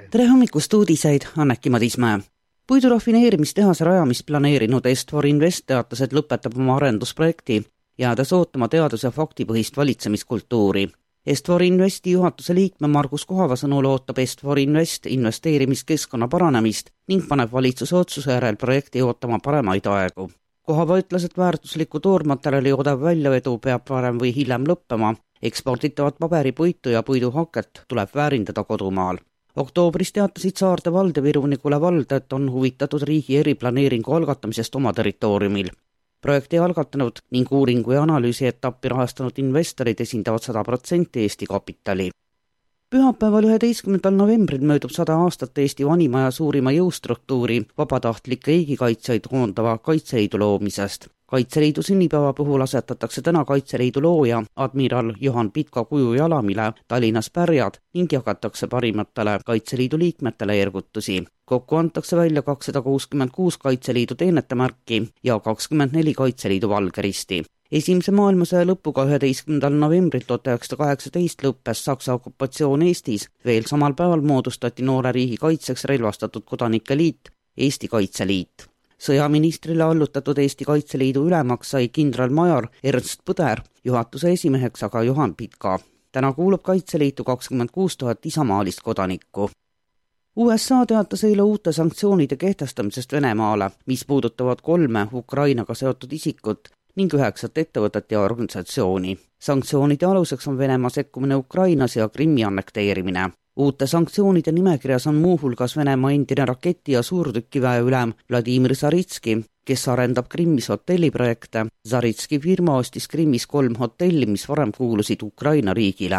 Tere hommikust uudiseid, Anneki Madismäe. Puidurafineerimistehase rajamist planeerinud Est4 Invest teatas, et lõpetab oma arendusprojekti, jäädes ootama teadus- ja faktipõhist valitsemiskultuuri. Est4 Investi juhatuse liikme Margus Kohava sõnul ootab Est4 Invest investeerimiskeskkonna paranemist ning paneb valitsuse otsuse järel projekti ootama paremaid aegu. Kohava ütles, et väärtusliku toormaterjali odav väljavedu peab varem või hiljem lõppema. Eksporditavat paberipuitu ja puiduhaket tuleb väärindada kodumaal. Oktoobris teatasid Saarde vald ja Viru-Nigula vald, et on huvitatud riigi eriplaneeringu algatamisest oma territooriumil. Projekti algatanud ning uuringu ja analüüsi etappi rahastanud investorid esindavad 100% Eesti kapitali. Pühapäeval 11. novembril möödub 100 aastat Eesti vanima ja suurima jõustruktuuri vabatahtlikke riigikaitsjaid koondava Kaitseliidu loomisest. Kaitseliidu sünnipäeva puhul asetatakse täna Kaitseliidu looja admiral Johan Pitka kuju jalamile Tallinnas pärjad ning jagatakse parimatele Kaitseliidu liikmetele ergutusi. Kokku antakse välja 266 Kaitseliidu teenetemärki ja 24 Kaitseliidu valgeristi. Esimese maailmasõja lõpuga 11. novembril 1918 lõppes Saksa okupatsioon Eestis. Veel samal päeval moodustati noore riigi kaitseks relvastatud kodanike liit, Eesti Kaitseliit. Sõjaministrile allutatud Eesti Kaitseliidu ülemaks sai kindralmajor Ernst Põder, juhatuse esimeheks aga Johan Pitka. Täna kuulub Kaitseliitu 26 000 isamaalist kodanikku. USA teatas eile uute sanktsioonide kehtestamisest Venemaale, mis puudutavad 3 Ukrainaga seotud isikut ning 9 ettevõtet ja organisatsiooni. Sanktsioonide aluseks on Venemaa sekkumine Ukrainas ja Krimmi annekteerimine. Uute sanktsioonide nimekirjas on muuhulgas Venemaa endine raketi- ja suurtükiväe ülem Vladimir Zaritski, kes arendab Krimmis hotelliprojekte. Zaritski firma ostis Krimmis 3 hotelli, mis varem kuulusid Ukraina riigile.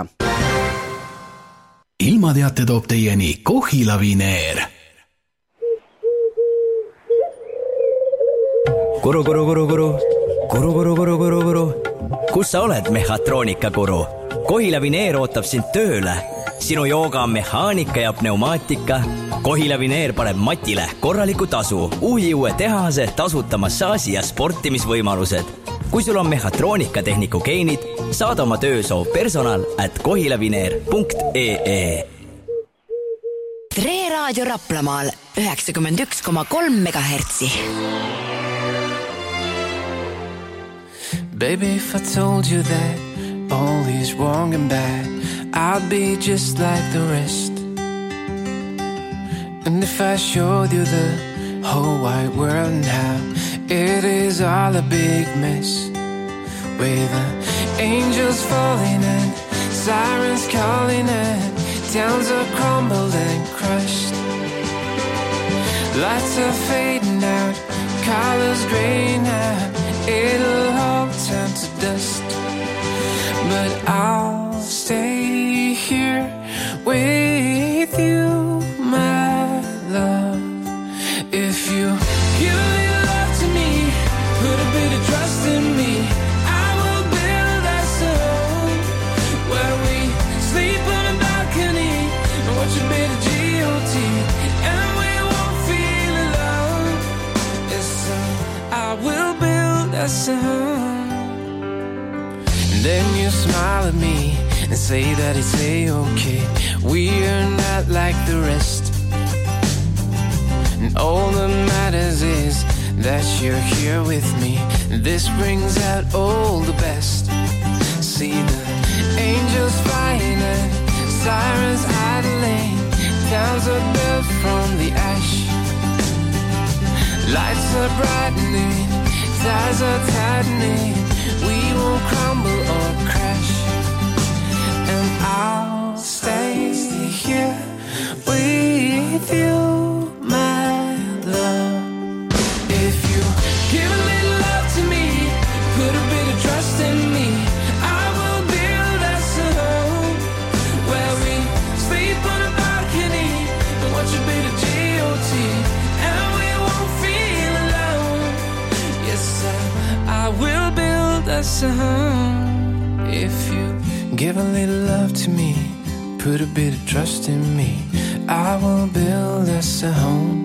Ilmateate toob teieni Kohila Vineer. Kuru. Kus sa oled, mehhatroonika kuru? Kohila Vineer ootab sind tööle. Sinu jooga on mehaanika ja pneumaatika. Kohila Vineer paneb Matile korraliku tasu, uue tehase, tasuta massaaži ja sportimisvõimalused. Kui sul on mehhatroonikatehniku geenid, saada oma töösoov personal@kohilavineer.ee. Tre raadio Raplamaal 91,3 megahertsi. Baby, if I told you that all is wrong and bad, I'd be just like the rest. And if I showed you the whole wide world and how it is all a big mess, with the angels falling and sirens calling and towns are crumbled and crushed, lights are fading out, colors graying out, it'll all turn to dust. But I'll stay here with you, my love. If you give a little love to me, put a bit of trust in me, I will build us a home where we sleep on a balcony and watch a bit of GOT, and we won't feel alone. Yes, so I will build us a home. And then you smile at me and say that it's A-okay, we are not like the rest. And all that matters is that you're here with me, and this brings out all the best. See the angels flying and sirens idling, towns are built from the ash, lights are brightening, ties are tightening, we won't crumble or crash. And I'll stay here with you, my love. If you give a little love to me, put a bit of trust in me, I will build us a home where we sleep on a balcony and watch a bit of GOT, and we won't feel alone. Yes, sir, I will build us a home. If you give a little love to me, put a bit of trust in me, I will build us a home.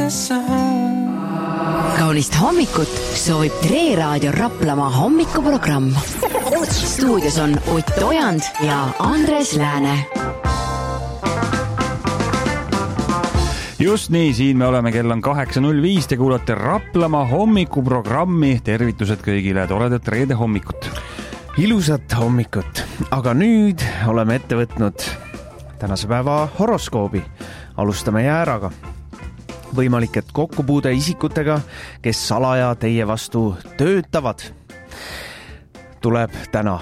this home. Kaunist hommikut soovib Tre Raadio Raplamaa hommikuprogramm. Stuudios on Ott Ojand ja Andres Lääne. Just nii, siin me oleme, kell on 8.05, te kuulate Raplamaa hommikuprogrammi. Tervitused kõigile, toredat reede hommikut. Ilusat hommikut, aga nüüd oleme ette võtnud tänase päeva horoskoobi. Alustame jääraga. Võimalik, et kokkupuude isikutega, kes salaja teie vastu töötavad, tuleb täna.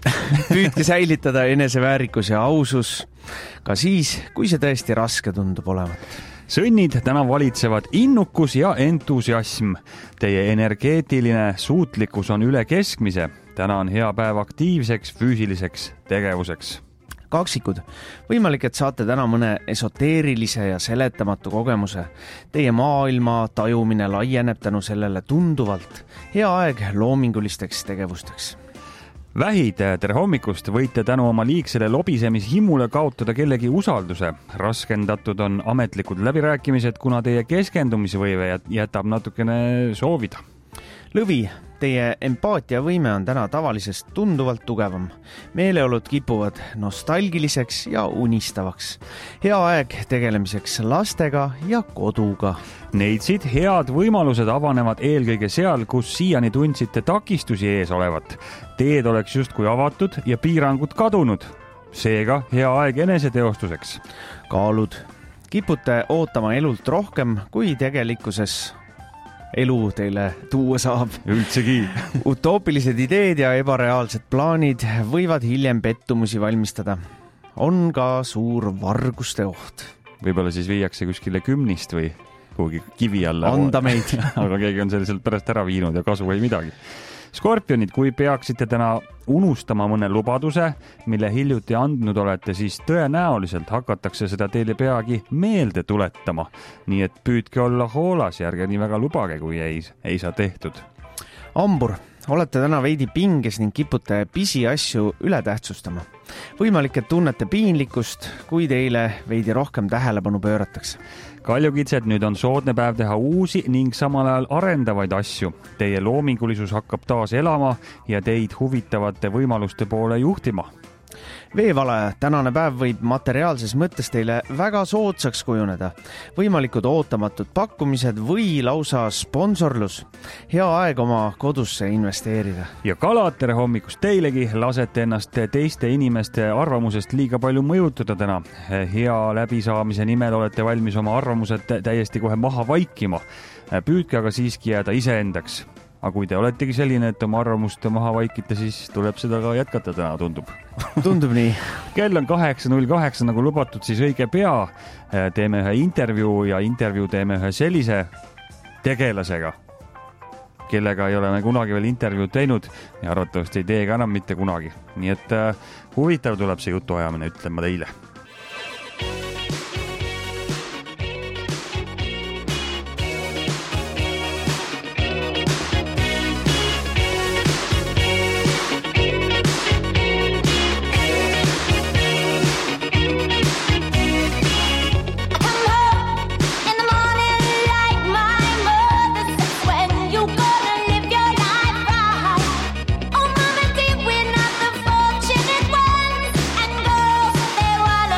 Püüdke säilitada eneseväärikus ja ausus, ka siis, kui see tõesti raske tundub olevat. Sõnnid täna valitsevad innukus ja entusiasm. Teie energeetiline suutlikkus on üle keskmise. Täna on hea päev aktiivseks füüsiliseks tegevuseks. Kaksikud. Võimalik, et saate täna mõne esoteerilise ja seletamatu kogemuse. Teie maailma tajumine laieneb tänu sellele tunduvalt. Hea aeg loomingulisteks tegevusteks. Vähid, tere hommikust, võite tänu oma liigsele lobisemishimule kaotada kellegi usalduse. Raskendatud on ametlikud läbirääkimised, kuna teie keskendumisvõive jätab natukene soovida. Lõvi, teie empaatiavõime on täna tavalisest tunduvalt tugevam. Meeleolud kipuvad nostalgiliseks ja unistavaks. Hea aeg tegelemiseks lastega ja koduga. Neitsid, head võimalused avanevad eelkõige seal, kus siiani tundsite takistusi ees olevat. Teed oleks justkui avatud ja piirangud kadunud. Seega hea aeg eneseteostuseks. Kaalud, kipute ootama elult rohkem, kui tegelikkuses elu teile tuua saab. Üldsegi. Utoopilised ideed ja ebareaalsed plaanid võivad hiljem pettumusi valmistada. On ka suur varguste oht. Võib-olla siis viiakse kuskile kümnist või kuhugi kivi alla. Anda meid. Aga keegi on selliselt pärast ära viinud ja kasu ei midagi. Skorpionid, kui peaksite täna unustama mõne lubaduse, mille hiljuti andnud olete, siis tõenäoliselt hakatakse seda teile peagi meelde tuletama. Nii et püüdke olla hoolas ja ärge nii väga lubage, kui ei saa tehtud. Ambur, olete täna veidi pinges ning kipute pisiasju üle tähtsustama. Võimalik, et tunnete piinlikkust, kui teile veidi rohkem tähelepanu pööratakse. Kaljukitsed, nüüd on soodne päev teha uusi ning samal ajal arendavaid asju. Teie loomingulisus hakkab taas elama ja teid huvitavate võimaluste poole juhtima. Veevalaja, tänane päev võib materiaalses mõttes teile väga soodsaks kujuneda. Võimalikud ootamatud pakkumised või lausa sponsorlus. Hea aeg oma kodusse investeerida. Ja kalad, tere hommikust teilegi, lasete ennast teiste inimeste arvamusest liiga palju mõjutada täna. Hea läbisaamise nimel olete valmis oma arvamused täiesti kohe maha vaikima. Püüdke aga siiski jääda iseendaks. Aga kui te oletegi selline, et oma arvamust maha vaikite, siis tuleb seda ka jätkata täna, tundub. Tundub nii. Kell on 8.08, nagu lubatud, siis õige pea teeme ühe intervjuu ja intervjuu teeme ühe sellise tegelasega, kellega ei ole me kunagi veel intervjuud teinud ja arvatavasti ei tee ka enam mitte kunagi. Nii et huvitav tuleb see jutuajamine, ütlen ma teile. They were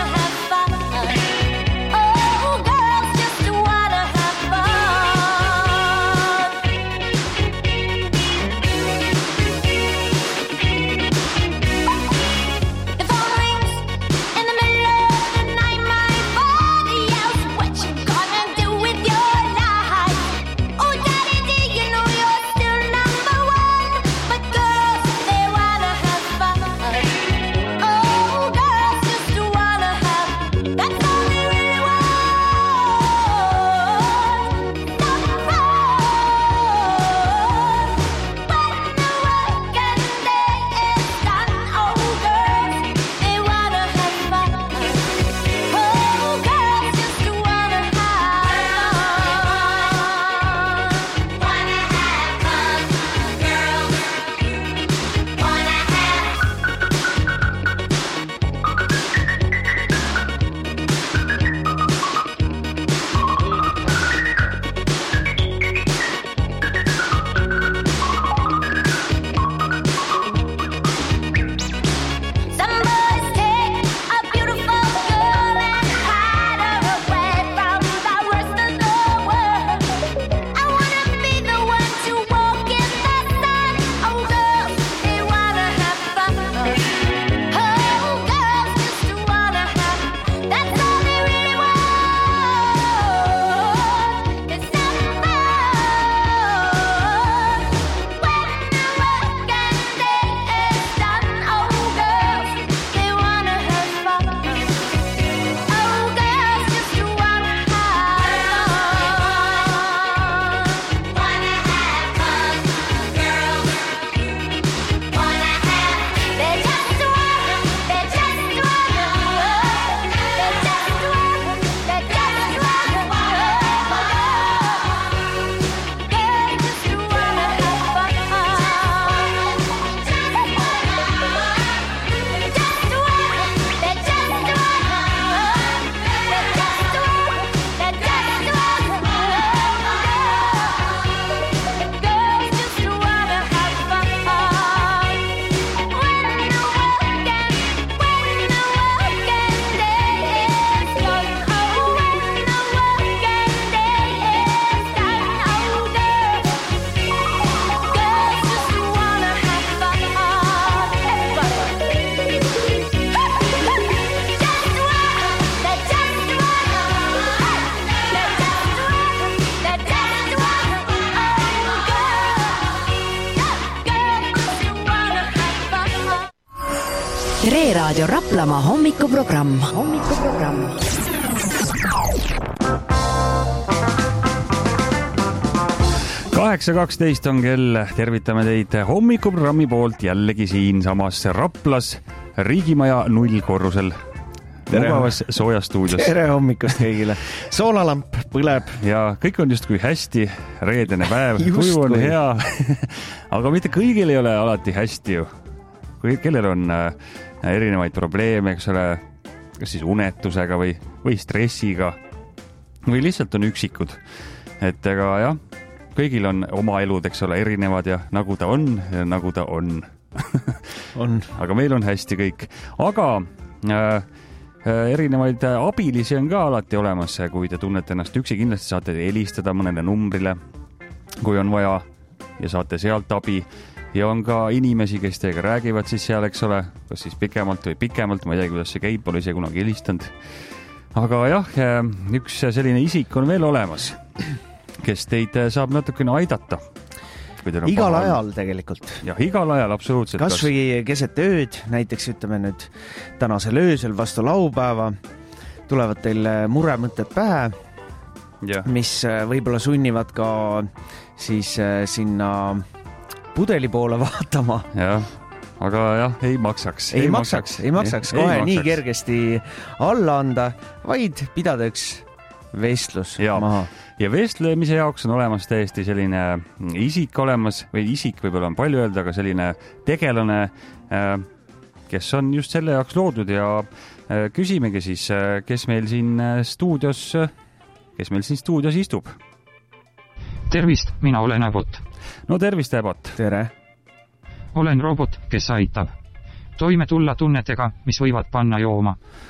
Tre Raadio Raplamaa hommikuprogramm. 8.12 on kell, tervitame teid hommikuprogrammi poolt jällegi siinsamas Raplas Riigimaja 0 korrusel. Mugavas soojas stuudios. Tere hommikust kõigile. Soolalamp põleb. Ja kõik on justkui hästi, reedene päev, tuju on hea. Aga mitte kõigil ei ole alati hästi ju. Kellel on erinevaid probleeme, eks ole, kas siis unetusega või stressiga või lihtsalt on üksikud. Et ega jah, kõigil on oma elud, eks ole, erinevad ja nagu ta on ja nagu ta on. Aga meil on hästi kõik. Aga erinevaid abilisi on ka alati olemas, kui te tunnete ennast üksi, kindlasti saate helistada mõnele numbrile, kui on vaja ja saate sealt abi. Ja on ka inimesi, kes teiega räägivad siis seal, eks ole, kas siis pikemalt või pikemalt, ma ei tea, kuidas see käib, pole ise kunagi helistanud. Aga jah, üks selline isik on veel olemas, kes teid saab natukene aidata. Igal ajal tegelikult. Jah, igal ajal, absoluutselt. Kas või keset ööd, näiteks ütleme nüüd tänasel öösel vastu laupäeva, tulevad teil muremõtted pähe, mis võib-olla sunnivad ka siis sinna pudeli poole vaatama. Jah, aga jah, ei maksaks. Ei maksaks kohe nii kergesti alla anda, vaid pidada üks vestlus maha. Ja vestlemise jaoks on olemas täiesti selline isik olemas, või isik võib-olla on palju öelda, aga selline tegelane, kes on just selle jaoks loodud ja küsimegi siis, kes meil siin stuudios istub. Tervist, mina olen Äbot. No tervist, Äbot. Tere. Olen robot, kes aitab. Toime tulla tunnetega, mis võivad panna jooma.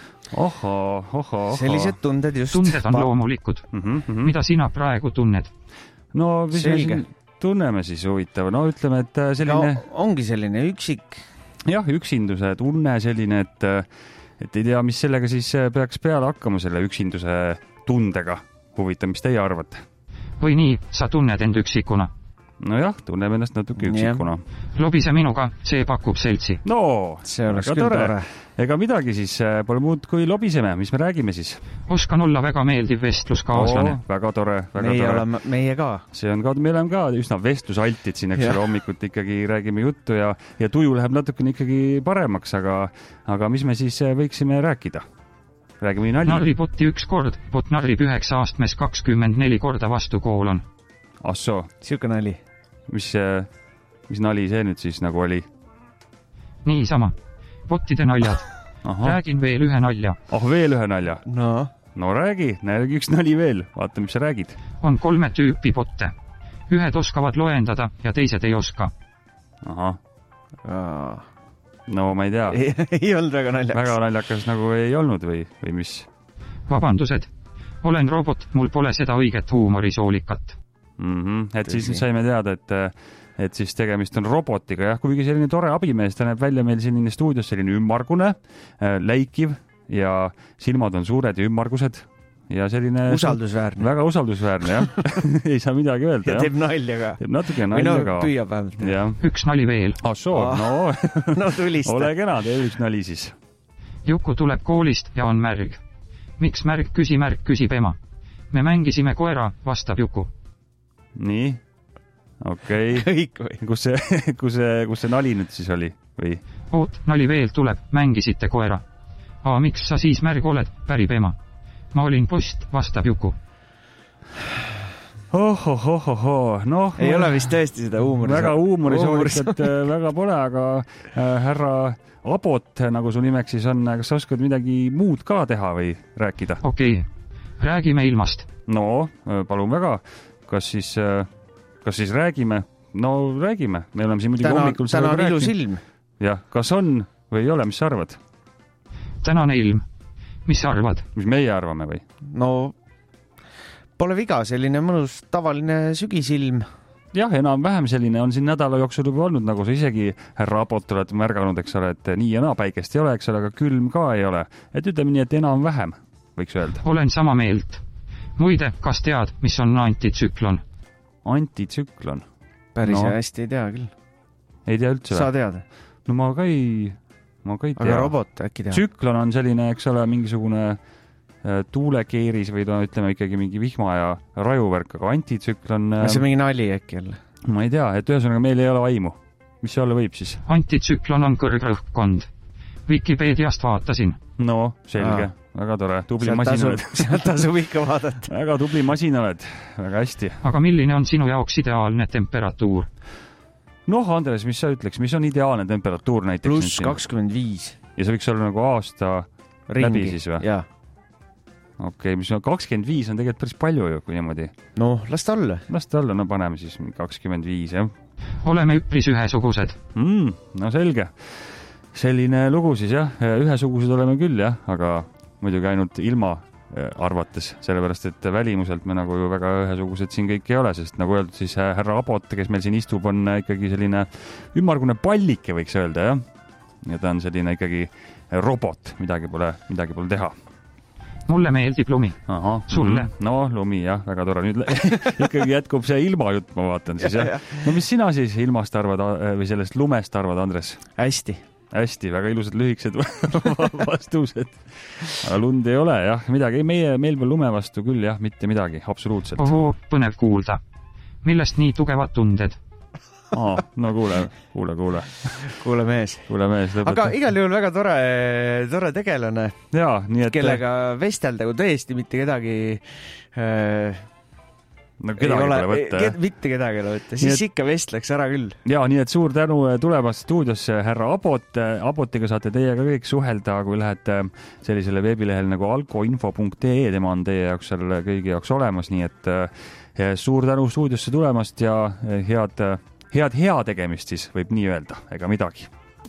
Oho. Sellised tunded just. Tunded on loomulikud. Mida sina praegu tunned? No, mis me tunneme siis huvitav? No, ütleme, et selline... No, ongi selline üksik. Jah, üksinduse tunne selline, et ei tea, mis sellega siis peaks peale hakkama selle üksinduse tundega. Huvitav, mis teie arvate? Või nii, sa tunned end üksikuna? No jah, tunneme ennast natuke üksikuna. Lobise minuga, see pakub seltsi. No, see oleks küll tore. Ega midagi siis pole muud kui lobiseme, mis me räägime siis? Oskan olla väga meeldiv vestluskaaslane. Väga tore. Meie ka. Me oleme ka üsna vestlusaltid siin, eks ole, hommikut ikkagi räägime juttu ja tuju läheb natukene ikkagi paremaks, aga mis me siis võiksime rääkida? Räägime nalja. Narripotti üks kord, pot narrib 9 aastmes 24 korda vastu koolon. Assoo. Siuke nali. Mis nali see nüüd siis nagu oli? Niisama. Pottide naljad. Räägin veel ühe nalja. Veel ühe nalja? No räägi üks nali veel. Vaata, mis sa räägid. On 3 tüüpi potte. Ühed oskavad loendada ja teised ei oska. No ma ei tea. Ei olnud väga naljakas. Väga naljakas nagu ei olnud või mis? Vabandused. Olen robot, mul pole seda õiget huumorisoolikat. Et siis saime teada, et siis tegemist on robotiga. Jah, kuigi selline tore abimees, ta näeb välja meil selline stuudios selline ümmargune, läikiv ja silmad on suured ja ümmargused. Ja selline... Usaldusväärne. Väga usaldusväärne, jah. Ei saa midagi öelda. Ja teeb nalja ka. Teeb natuke nalja ka. Püüab vähemalt. Üks nali veel. No tulista. Ole kena, tee üks nali siis. Juku tuleb koolist ja on märg. Miks märg, küsib ema. Me mängisime koera, vastab Juku. Nii, okei. Kõik või? Kus see nali nüüd siis oli? Või? Oot, nali veel tuleb, mängisite koera. Miks sa siis märg oled, pärib ema. Ma olin post, vastab Juku. Noh, ei ole vist tõesti seda huumorisoolikat väga pole, aga härra Abot, nagu su nimeks siis on, kas sa oskad midagi muud ka teha või rääkida? Okei, räägime ilmast. No, palun väga. Kas siis räägime? No räägime. Me oleme siin muidugi hommikul täna on ilus ilm. Jah, kas on või ei ole, mis sa arvad? Tänane ilm. Mis sa arvad? Mis meie arvame või? No, pole viga, selline mõnus tavaline sügisilm. Jah, enam-vähem selline on siin nädala jooksul juba olnud, nagu sa isegi härra Abot oled märganud, eks ole, et nii ja naa päikest ei ole, eks ole, aga külm ka ei ole. Et ütleme nii, et enam-vähem, võiks öelda. Olen sama meelt. Muide, kas tead, mis on antitsüklon? Päris hästi ei tea küll. Ei tea üldse? Sa tead? No ma ka ei ma ka ei tea. Aga robot äkki teha? Tsüklon on selline, eks ole, mingisugune tuulekeeris või ütleme ikkagi mingi vihma ja rajuvärk, aga antitsüklon... See mingi nali äkki jälle? Ma ei tea, et ühesõnaga meil ei ole aimu. Mis see olla võib siis? Antitsüklon on kõrgrõhkkond. Wikipeediast vaatasin. No, selge. Väga tore. Tubli masin oled. Sealt tasub ikka vaadata. Väga tubli masin oled. Väga hästi. Aga milline on sinu jaoks ideaalne temperatuur? Noh, Andres, mis sa ütleks? Mis on ideaalne temperatuur näiteks? Pluss 25. Ja see võiks olla nagu aasta ringi. Läbi siis või? Jaa. Okei, mis on 25 on tegelikult päris palju ju, kui niimoodi. No, las ta olla. Las ta olla, no paneme siis 25, jah. Oleme üpris ühesugused. No selge. Selline lugu siis, jah. Ühesugused oleme küll, jah, aga muidugi ainult ilma arvates, sellepärast, et välimuselt me nagu ju väga ühesugused siin kõik ei ole, sest nagu öeldud, siis härra Abot, kes meil siin istub, on ikkagi selline ümmargune pallike, võiks öelda, jah. Ja ta on selline ikkagi robot, midagi pole teha. Mulle meeldib lumi. Aha, sulle? No, lumi, jah, väga tore. Nüüd ikkagi jätkub see ilmajutt, ma vaatan siis, jah. No mis sina siis ilmast arvad või sellest lumest arvad, Andres? Hästi, väga ilusad lühikesed vastused. Aga lund ei ole, jah, midagi. Meil peal lume vastu küll, jah, mitte midagi, absoluutselt. Põnev kuulda. Millest nii tugevad tunded? No kuule. Kuule mees. Aga igal juhul väga tore tegelane. Jaa, nii et... Kellega vestelda, kui tõesti mitte kedagi... No kedagi pole võtta. Mitte kedagi pole võtta, siis ikka vestleks ära küll. Jaa, nii et suur tänu tulemast stuudiosse härra Abot. Abotiga saate teie ka kõik suhelda, kui lähete sellisele veebilehel nagu alkoinfo.ee, tema on teie jaoks seal kõigi jaoks olemas, nii et suur tänu stuudiosse tulemast ja hea tegemist siis võib nii öelda, ega midagi.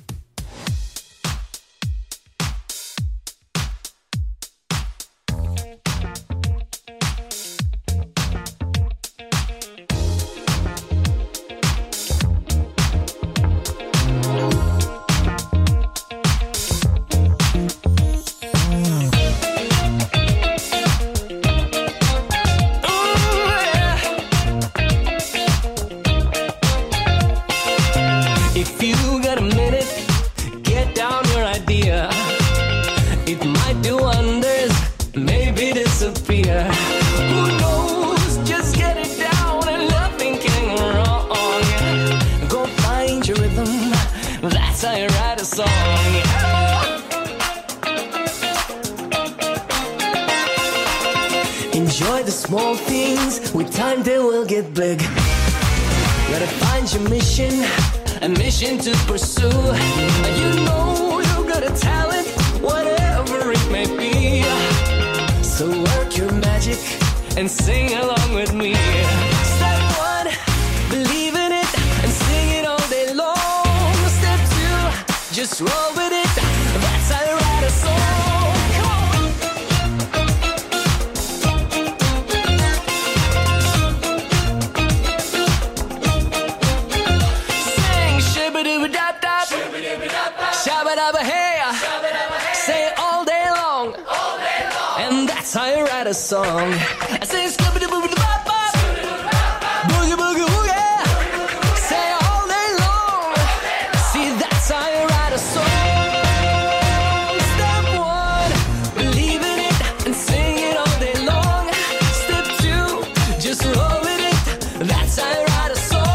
Enjoy the small things, with time they will get big. Gotta find your mission, a mission to pursue. You know you got a talent, whatever it may be. So work your magic and sing along with me. Step one, believe in it and sing it all day long. Step two, just roll with it, that's how you write a song. Shabba-dabba hey, say it all day long, and that's how you write a song. I say skibba-dabba-dabba, boogie-boogie-woogie, say it all day long, see that's how you write a song. Step one, believe in it and sing it all day long. Step two, just roll with it, that's how you write a song.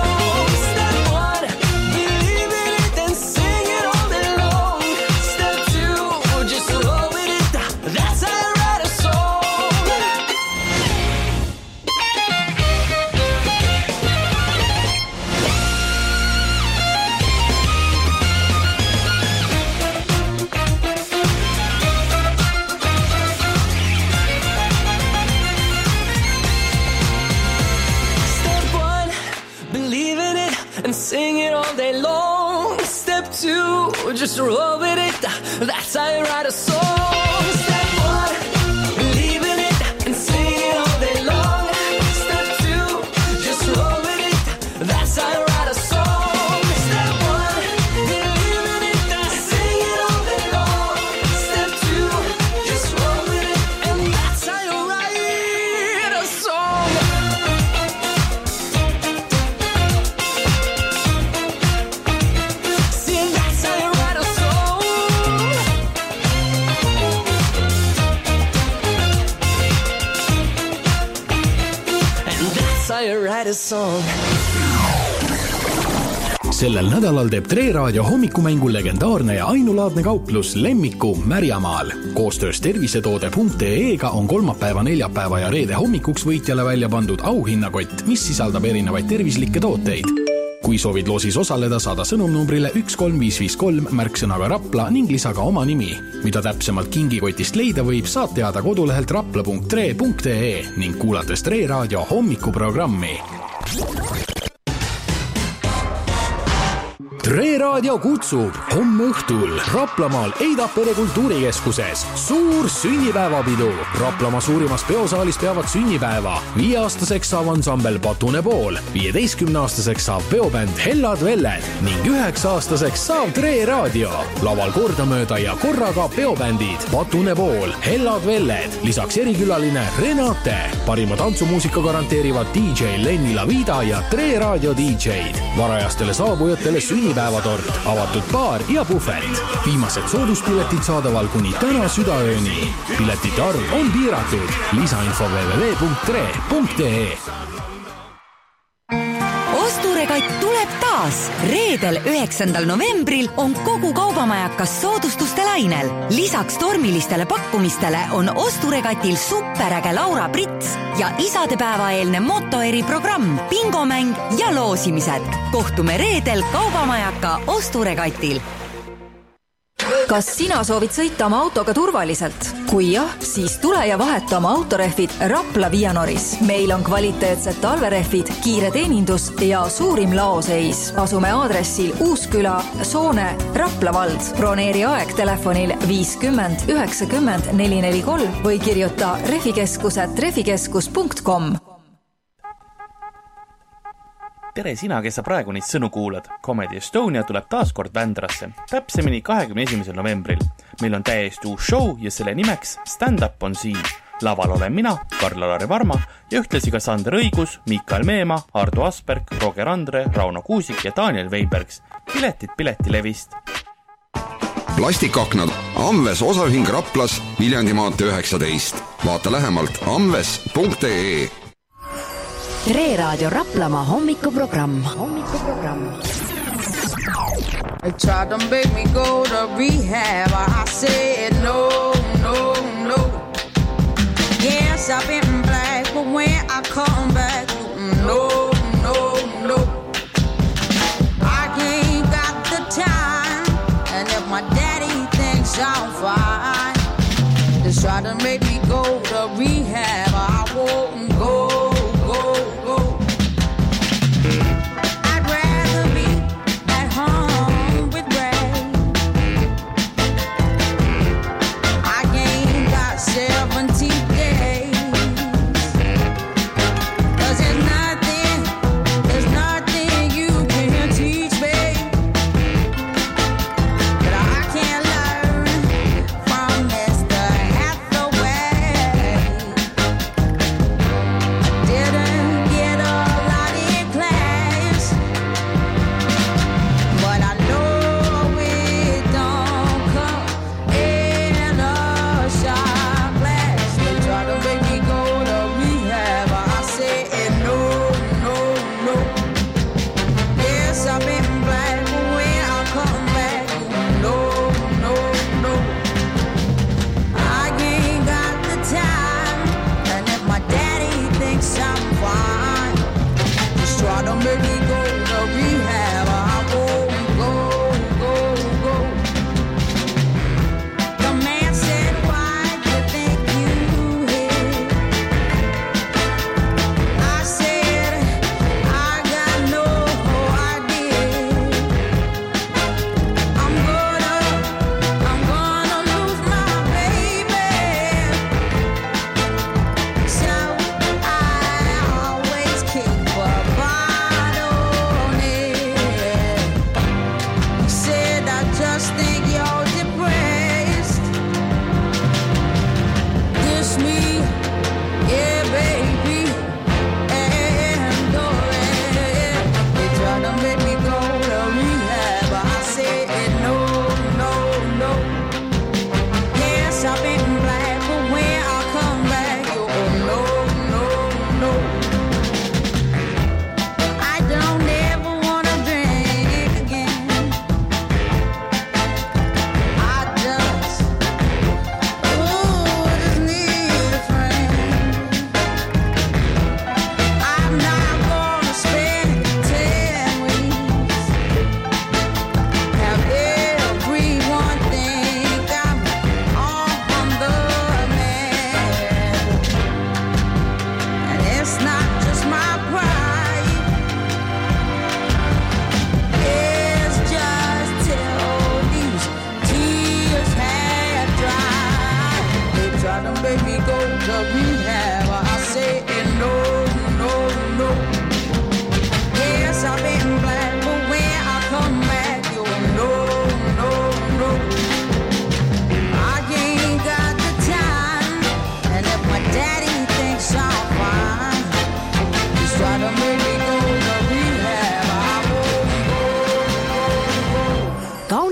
Just roll with it, that's how you write a song. Step one, believe in it and sing it all day long. Step two, just roll with it, that's how you write a song. Step one, believe in it and sing it all day long. Step two, just roll with it, and that's how you write a song. See, that's how you write a song. I write a song. Sellel nädalal teeb Tre Raadio hommikumängul legendaarne ja ainulaadne kauplus Lemmiku Märjamaal. Koostöös tervisetoode.ee-ga on kolmapäeva, neljapäeva ja reede hommikuks võitjale välja pandud auhinnakott, mis sisaldab erinevaid tervislikke tooteid. Kui soovid loosis osaleda, saada sõnumnumbrile 13553 märksõnaga Rapla ning lisaga oma nimi. Mida täpsemalt kingikotist leida võib, saad teada kodulehelt rapla.tre.ee ning kuulates Tre Raadio hommikuprogrammi. Tre Raadio kutsub homme õhtul Raplamaal Eidapere kultuurikeskuses suur sünnipäevapidu. Raplamaa suurimas peosaalis peavad sünnipäeva. 5-aastaseks saab ansambel Patune Pool, 15-aastaseks saab peobänd Hellad Velled ning 9-aastaseks saab Tre Raadio. Laval kordamööda ja korraga peobändid Patune Pool, Hellad Velled, lisaks erikülaline Renate. Parima tantsumuusika garanteerivad DJ Lenni Lavida ja Tre Raadio DJ-d. Varajastele saabujatele sünnipäevatort, avatud baar ja puhvet. Viimased sooduspiletid saadaval kuni täna südaööni. Piletite arv on piiratud. Lisainfo www.tre.ee. Osturegatt tuleb taas. Reedel 9. novembril on kogu kaubamajakas soodustuste lainel. Lisaks tormilistele pakkumistele on Osturegatil superäge Laura Prits ja isadepäevaeelne motoeri programm, bingomäng ja loosimised. Kohtume reedel kaubamajaka Osturegatil. Kas sina soovid sõita oma autoga turvaliselt? Kui jah, siis tule ja vaheta oma autorehvid Rapla Vianoris. Meil on kvaliteetsed talverehvid, kiire teenindus ja suurim laoseis. Asume aadressil Uusküla, Soone, Rapla vald. Broneeri aeg telefonil 50 90 443 või kirjuta refikeskus@refikeskus.com. Tere sina, kes sa praegu neid sõnu kuulad. Comedy Estonia tuleb taas kord Vändrasse, täpsemini 21. novembril. Meil on täiesti uus show ja selle nimeks Stand Up on siin. Laval olen mina, Karl-Alari Varma ja ühtlasi ka Sander Õigus, Mikael Meemaa, Ardo Asperg, Roger Andre, Rauno Kuusik ja Daniel Veibergs. Piletid Piletilevist. Plastikaknad Amves osaühing Raplas, Viljandi maantee 19. Vaata lähemalt amves.ee. Tre Raadio Raplamaa hommikuprogramm. They tried to make me go to rehab. I said no, no, no. Yes, I've been black, but when I come back, no, no, no. I ain't got the time, and if my daddy thinks I'm fine, they tried to make me go to rehab. I won't go. Bottle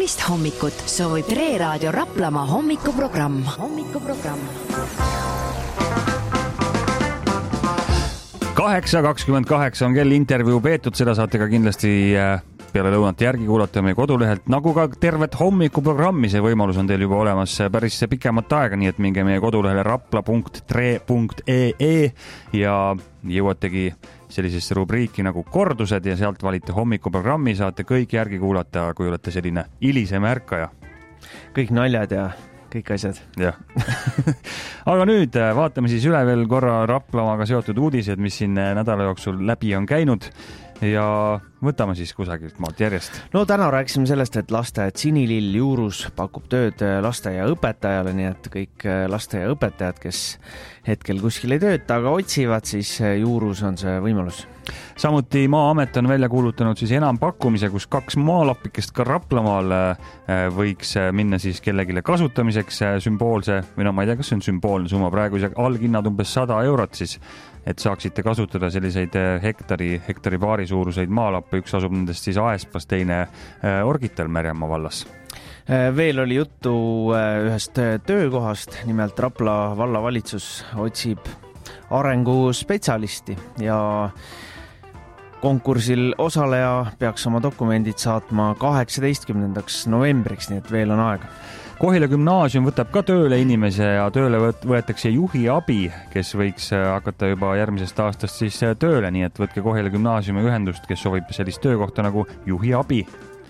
kaunist hommikut soovib Tre Raadio Raplamaa hommikuprogramm. 8:28 on kell, intervjuu peetud, seda saate ka kindlasti peale lõunat järgi kuulata meie kodulehelt, nagu ka tervet hommikuprogrammi, see võimalus on teil juba olemas päris pikemat aega, nii et minge meie kodulehele rapla.tre.ee ja jõuategi sellisesse rubriiki nagu kordused ja sealt valite hommikuprogrammi, saate kõik järgi kuulata, kui olete selline hilisem ärkaja. Kõik naljad ja kõik asjad. Jah. Aga nüüd vaatame siis üle veel korra Raplamaaga seotud uudised, mis siin nädala jooksul läbi on käinud ja võtame siis kusagilt maalt järjest. No täna rääkisime sellest, et lasteaed Sinilill Juurus pakub tööd lasteaiaõpetajale, nii et kõik lasteaiaõpetajad, kes hetkel kuskil ei tööta, aga otsivad, siis Juurus on see võimalus. Samuti Maa-amet on välja kuulutanud siis enampakkumise, kus 2 maalappikest ka Raplamaal võiks minna siis kellegile kasutamiseks sümboolse, või no ma ei tea, kas see on sümboolne summa, praegu alghinnad umbes 100 eurot siis, et saaksite kasutada selliseid hektari paari suuruseid maalappe, üks asub nendest siis Aespas, teine Orgital Märjamaa vallas. Veel oli juttu ühest töökohast, nimelt Rapla vallavalitsus otsib arenguspetsialisti ja konkursil osaleja peaks oma dokumendid saatma 18. novembriks, nii et veel on aega. Kohila gümnaasium võtab ka tööle inimese ja tööle võetakse juhi abi, kes võiks hakata juba järgmisest aastast siis tööle, nii et võtke Kohila gümnaasiumi ühendust, kes soovib sellist töökohta nagu juhi abi.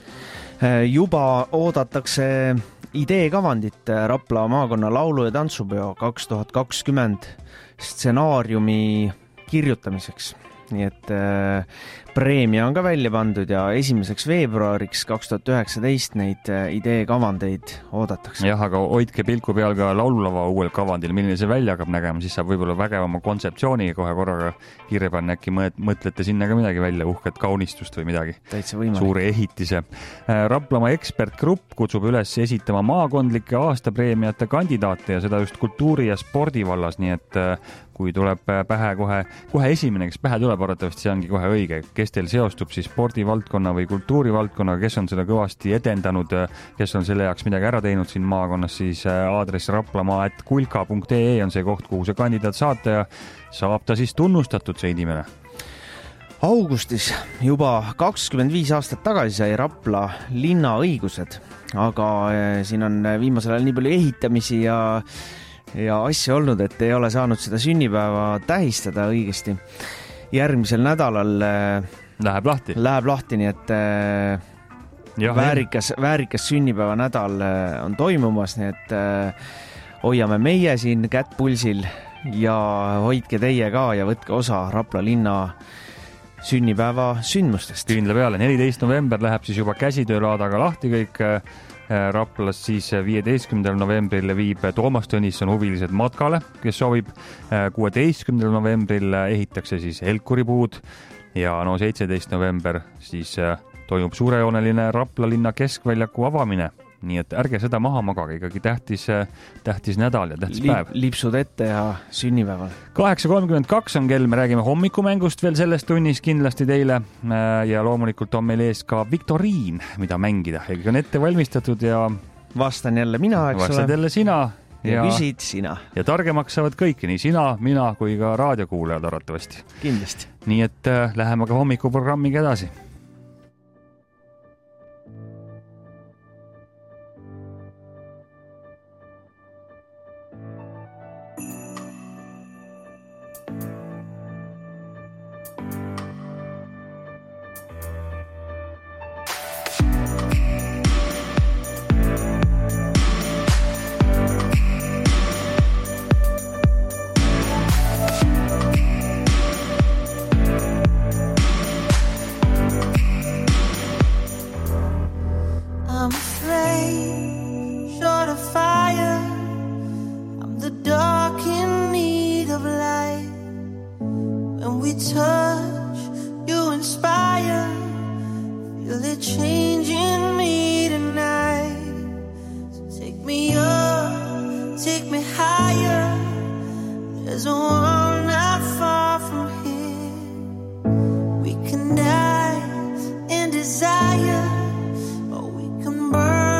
Juba oodatakse ideekavandit Rapla maakonna laulu- ja tantsupeo 2020 stsenaariumi kirjutamiseks. Nii et preemia on ka välja pandud ja 1. veebruariks 2019 neid ideekavandeid oodatakse. Jah, aga hoidke pilku peal ka laululava uuel kavandil, milline see välja hakkab nägema, siis saab võib-olla vägevama kontseptsiooni kohe korraga kirja panna, äkki mõtlete sinna ka midagi välja, uhket kaunistust või midagi. Suure ehitise. Raplamaa ekspertgrupp kutsub üles esitama maakondlike aastapreemiate kandidaate ja seda just kultuuri- ja spordivallas, nii et kui tuleb pähe kohe esimene, kes pähe tuleb, arvatavasti see ongi kohe õige, kes teil seostub siis spordivaldkonna või kultuurivaldkonnaga, kes on seda kõvasti edendanud, kes on selle jaoks midagi ära teinud siin maakonnas, siis aadress raplamaa@kulka.ee on see koht, kuhu see kandidaat saata ja saab ta siis tunnustatud, see inimene. Augustis juba 25 aastat tagasi sai Rapla linna õigused, aga siin on viimasel ajal nii palju ehitamisi ja asja olnud, et ei ole saanud seda sünnipäeva tähistada õigesti. Järgmisel nädalal läheb lahti, nii et väärikas sünnipäeva nädal on toimumas, nii et hoiame meie siin kätt pulsil ja hoidke teie ka ja võtke osa Rapla linna sünnipäeva sündmustest. Kindla peale, 14. november läheb siis juba käsitöölaadaga lahti kõik Raplas, siis 15. novembril viib Toomas Tõnisson huvilised matkale, kes soovib. 16. novembril ehitakse siis Helkuripuud ja 17. november siis toimub suurejooneline Rapla linna keskväljaku avamine. Nii et ärge seda maha magage, ikkagi tähtis nädal ja tähtis päev. Lipsud ette ja sünnipäeval. 8:32 on kell, me räägime hommikumängust veel selles tunnis kindlasti teile ja loomulikult on meil ees ka viktoriin, mida mängida. Kõik on ette valmistatud ja vastan jälle mina, eks ole. Vastad jälle sina ja küsid sina. Ja targemaks saavad kõik, nii sina, mina kui ka raadiokuulajad arvatavasti. Kindlasti. Nii et läheme ka hommikuprogrammiga edasi. Desire, or we can burn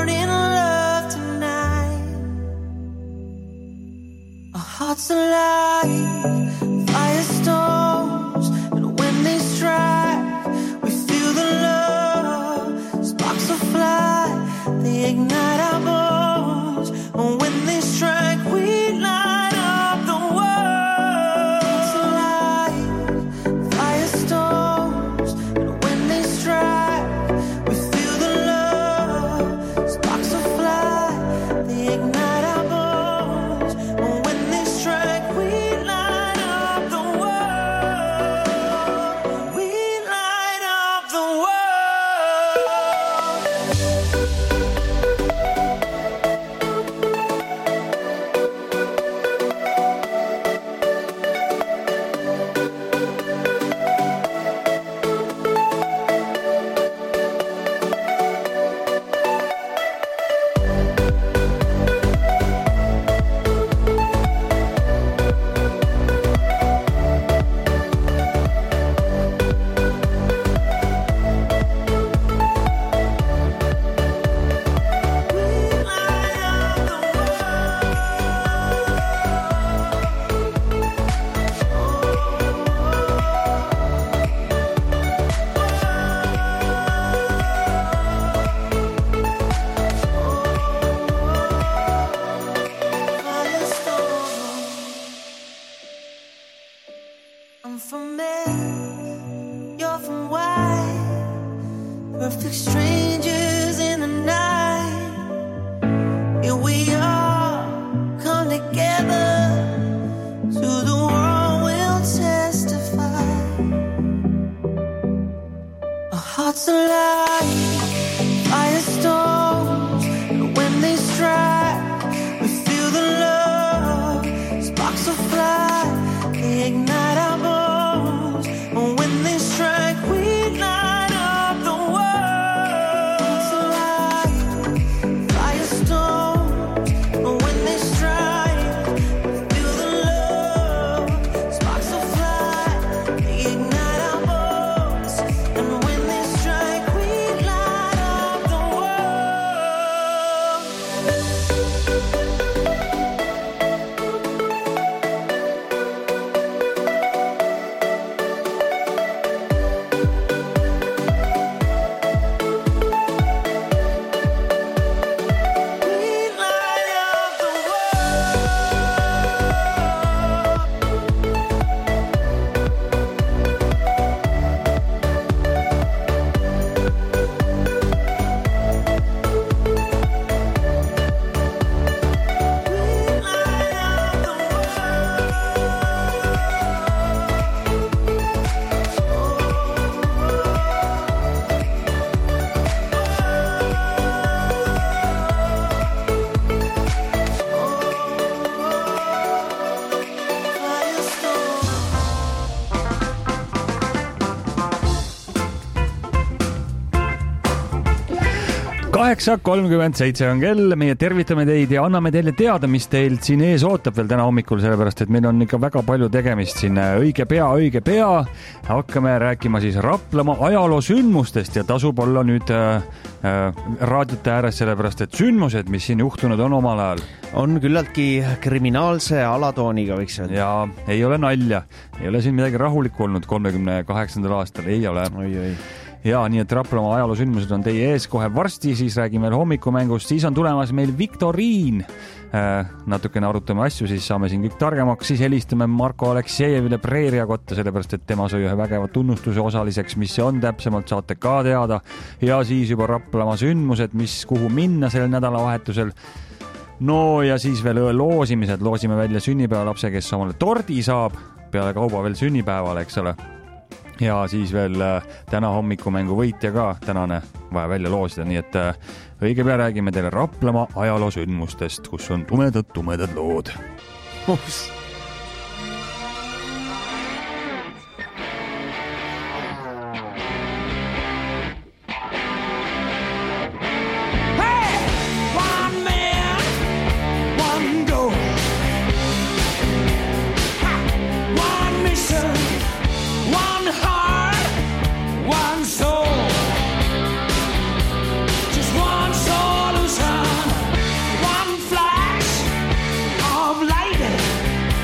perfect strangers in the night. Here we are, come together, to the world we'll testify. Our hearts alive, firestorms, and when they strike, we feel the love. Sparks will fly, they ignite our bones, and when they strike, we light up the world. Hearts alive, firestorms, and when they strike, we feel the love. Sparks will fly, they ignite our bones, and when they strike, we light up the world. Kaheksa 37 on kell, meie tervitame teid ja anname teile teada, mis teil siin ees ootab veel täna hommikul, sellepärast et meil on ikka väga palju tegemist siin õige pea. Hakkame rääkima siis Raplamaa ajaloosündmustest ja tasub olla nüüd raadiote ääres, sellepärast et sündmused, mis siin juhtunud on omal ajal, on küllaltki kriminaalse alatooniga, võiks öelda. Ja ei ole nalja, ei ole siin midagi rahulikku olnud 38. aastal, ei ole. Oi. Ja nii et Raplamaa ajaloosündmused on teie ees kohe varsti, siis räägime veel hommikumängust, siis on tulemas meil viktoriin. Natukene arutame asju, siis saame siin kõik targemaks, siis helistame Marko Aleksejevile Preeria kotta, sellepärast et tema sai ühe vägeva tunnustuse osaliseks, mis see on täpsemalt, saate ka teada. Ja siis juba Raplamaa sündmused, mis kuhu minna sellel nädalavahetusel. No ja siis veel loosimised, loosime välja sünnipäevalapse, kes omale tordi saab, peale kauba veel sünnipäeval, eks ole. Ja siis veel täna hommikumengu võitja ka tänane vaja välja loosida, nii et õige pea räägime teile Raplamaa ajaloosündmustest, kus on tumedad lood. One flash of light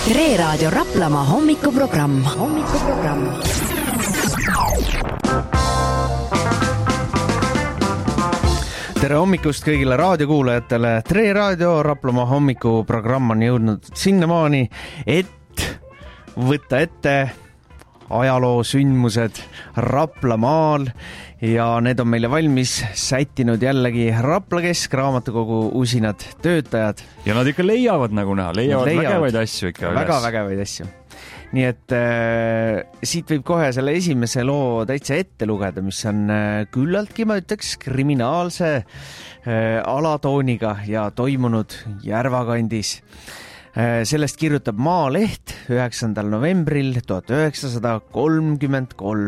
Tre Raadio Raplamaa hommikuprogramm. Tere hommikust kõigile raadiokuulajatele. Tre Raadio Raplamaa hommikuprogramm on jõudnud sinnamaani, et võtta ette ajaloo sündmused Raplamaal ja need on meile valmis sättinud jällegi Rapla Keskraamatukogu usinad töötajad. Ja nad ikka leiavad nagu näha, leiavad vägevaid asju ikka. Väga vägevaid asju. Nii et siit võib kohe selle esimese loo täitsa ette lugeda, mis on küllaltki, ma ütleks, kriminaalse alatooniga ja toimunud Järvakandis. Sellest kirjutab Maaleht 9. novembril 1933.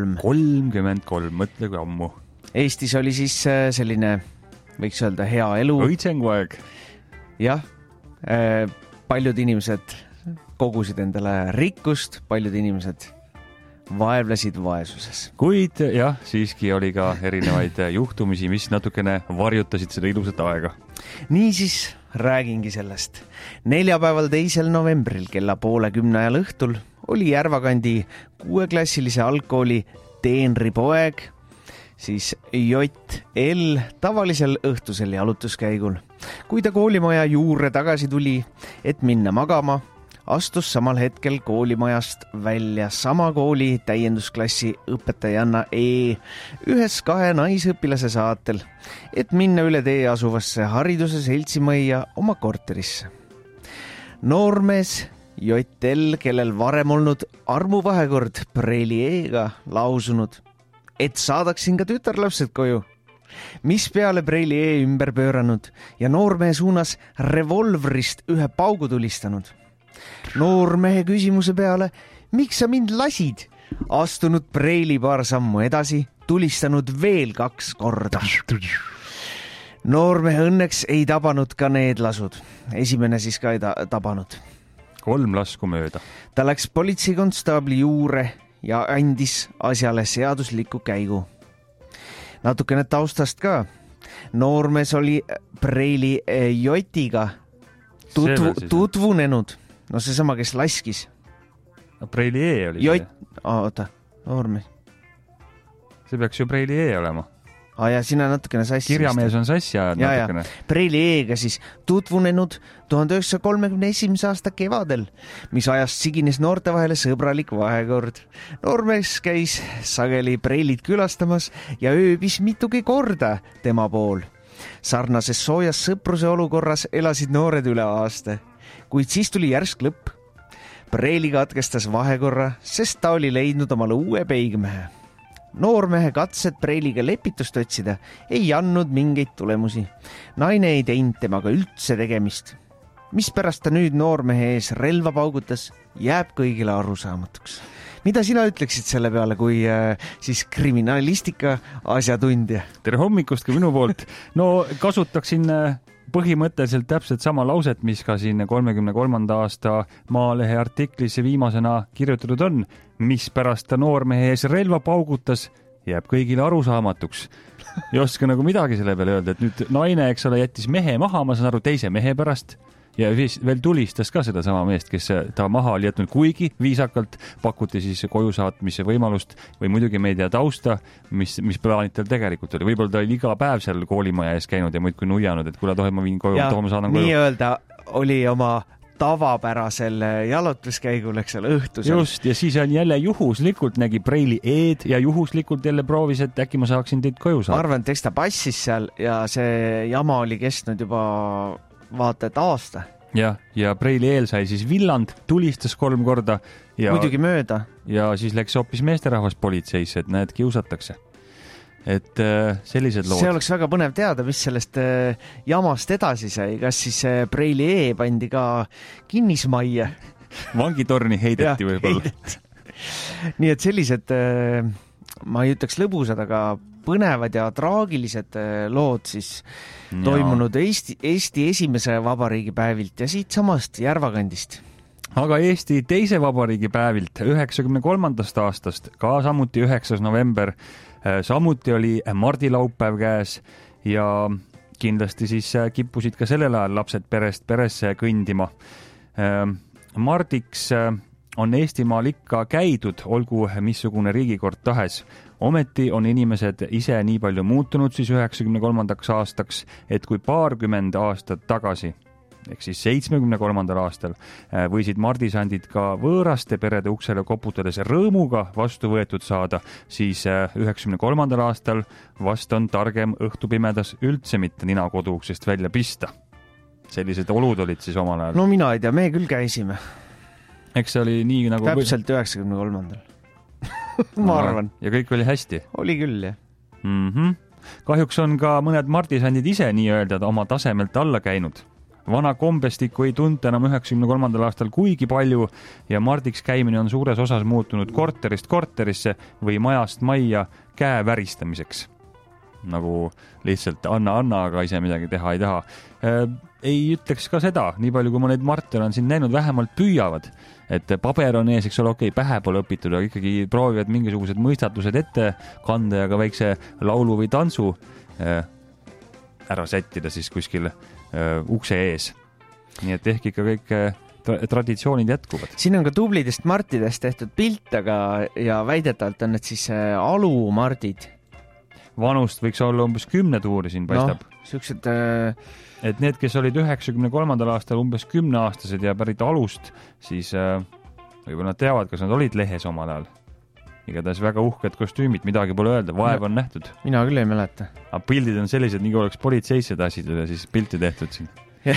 33, mõtle kui ammu. Eestis oli siis selline, võiks öelda, hea elu. Õitsenguaeg. Jah, paljud inimesed kogusid endale rikkust, paljud inimesed vaevlesid vaesuses. Kuid jah, siiski oli ka erinevaid juhtumisi, mis natukene varjutasid seda ilusat aega. Niisiis räägingi sellest. Neljapäeval 2. novembril kella 9:30 ajal õhtul oli Järvakandi 6-klassilise algkooli teenripoeg, siis J.L. tavalisel õhtusel jalutuskäigul. Kui ta koolimaja juurde tagasi tuli, et minna magama, astus samal hetkel koolimajast välja sama kooli täiendusklassi õpetajanna E. ühes 2 naisõpilase saatel, et minna üle tee asuvasse hariduse seltsimajja oma korterisse. Noormees J.L., kellel varem olnud armuvahekord Preili E-ga lausunud, et saadaksin ka tütarlapsed koju, mis peale Preili E ümber pööranud ja noormehe suunas revolvrist ühe paugu tulistanud. Noormehe küsimuse peale, miks sa mind lasid? Astunud Preili paar sammu edasi, tulistanud veel 2 korda. Noormehe õnneks ei tabanud ka need lasud. Esimene siis ka ei tabanud. 3 lasku mööda. Ta läks politseikonstaabli juurde ja andis asjale seadusliku käigu. Natukene taustast ka. Noormees oli Preili Jotiga tutvunenud. No see sama, kes laskis. Preili E oli see. Oota, noormees. See peaks ju Preili E olema. Ja sina natukene sassi. Kirjamees on sassi ajad natukene. Preili E-ga siis tutvunenud 1931. aasta kevadel, mis ajast sigines noorte vahele sõbralik vahekord. Noormees käis sageli Preilit külastamas ja ööbis mitugi korda tema pool. Sarnases soojas sõpruse olukorras elasid noored üle aasta. Kuid siis tuli järsk lõpp. Preili katkestas vahekorra, sest ta oli leidnud omale uue peigmehe. Noormehe katsed Preiliga lepitust otsida ei andnud mingeid tulemusi. Naine ei teinud temaga üldse tegemist. Mispärast ta nüüd noormehe ees relva paugutas, jääb kõigile arusaamatuks. Mida sina ütleksid selle peale, kui siis kriminalistika asjatundja? Tere hommikust ka minu poolt. No kasutaksin põhimõtteliselt täpselt sama lauset, mis ka siin 33. aasta Maalehe artiklis viimasena kirjutatud on. Mis pärast ta noormehe ees relva paugutas, jääb kõigile arusaamatuks. Ei oska nagu midagi selle peale öelda, et nüüd naine, eks ole, jättis mehe maha, ma saan aru, teise mehe pärast. Ja veel tulistas ka seda sama meest, kes ta maha oli jätnud, kuigi viisakalt pakuti siis koju saatmise võimalust või muidugi meedia tausta, mis plaanitel tegelikult oli. Võib-olla ta oli iga päev seal koolimaja ees käinud ja muidkui nuianud, et kuule, ma viin koju, ma saadan koju. Nii öelda oli oma tavapärasel jalutuskäigul, eks ole, õhtusel. Just, ja siis jälle juhuslikult nägi Preili E-d ja juhuslikult jälle proovis, et äkki ma saaksin teid koju saada. Ma arvan, et eks ta passis seal ja see jama oli kestnud juba vaata et aasta. Ja Preili eel sai siis villand, tulistas 3 korda. Ja, muidugi mööda. Ja siis läks hoopis meesterahvas politseisse, et näed, kiusatakse. Et sellised lood. See oleks väga põnev teada, mis sellest jamast edasi sai. Kas siis Preili E pandi ka kinnismajja? Vangitorni heideti võib-olla. Nii et sellised, ma ei ütleks lõbusad, aga põnevad ja traagilised lood siis toimunud Eesti esimese vabariigi päevilt ja siit samast Järvakandist. Aga Eesti teise vabariigi päevilt 93. aastast, ka samuti 9. november, samuti oli mardilaupäev käes ja kindlasti siis kippusid ka sellel ajal lapsed perest peresse kõndima. Mardiks on Eestimaal ikka käidud, olgu missugune riigikord tahes. Ometi on inimesed ise nii palju muutunud siis 93. aastaks, et kui 20 aastat tagasi, ehk siis 73. aastal, võisid mardisandid ka võõraste perede uksele koputades rõõmuga vastu võetud saada, siis 93. aastal vast on targem õhtupimedas üldse mitte nina koduuksest välja pista. Sellised olud olid siis omal ajal. No mina ei tea, me küll käisime. Eks see oli nii nagu... Täpselt 93. ma arvan. Ja kõik oli hästi? Oli küll, jah. Kahjuks on ka mõned mardisandid ise nii-öelda oma tasemelt alla käinud. Vana kombestikku ei tunta enam 93. aastal kuigi palju ja mardiks käimine on suures osas muutunud korterist korterisse või majast majja käe väristamiseks. Nagu lihtsalt anna, aga ise midagi teha ei taha. Ei ütleks ka seda, nii palju kui ma neid marte olen siin näinud, vähemalt püüavad. Et paber on ees, eks ole, okei, pähe pole õpitud, aga ikkagi proovivad mingisugused mõistatused ette kanda ja ka väikse laulu või tantsu ära sättida siis kuskil ukse ees. Nii et ehk ikka kõik traditsioonid jätkuvad. Siin on ka tublidest martidest tehtud pilt, aga ja väidetavalt on need siis alumardid. Vanust võiks olla umbes 10 tuuri siin paistab. Siuksed... Et need, kes olid 93. aastal umbes 10-aastased ja pärit alust, siis võib-olla nad teavad, kas nad olid lehes omal ajal. Igatahes väga uhked kostüümid, midagi pole öelda, vaev on nähtud. Mina küll ei mäleta. Aga pildid on sellised, nii kui oleks politseisse tassid ja siis pilti tehtud siin.